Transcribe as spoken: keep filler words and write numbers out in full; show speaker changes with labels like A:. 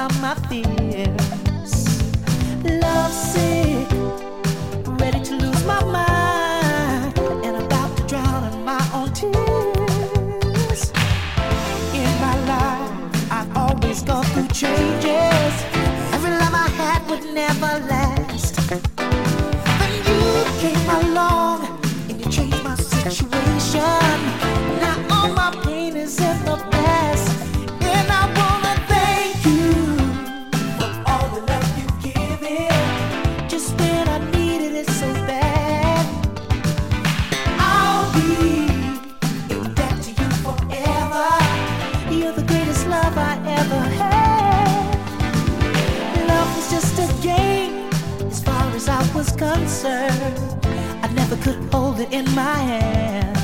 A: about my fears. Love sick, ready to lose my mind, and about to drown in my own tears. In my life, I've always gone through changes. Every love I had would never last. Then you came along and you changed my situation. Now all my pain is in the past, and I wanna thank you for all the love you've given, just when I needed it so bad. I'll be in debt to you forever. You're the greatest love I ever had. Love was just a game as far as I was concerned. I never could hold it in my hand.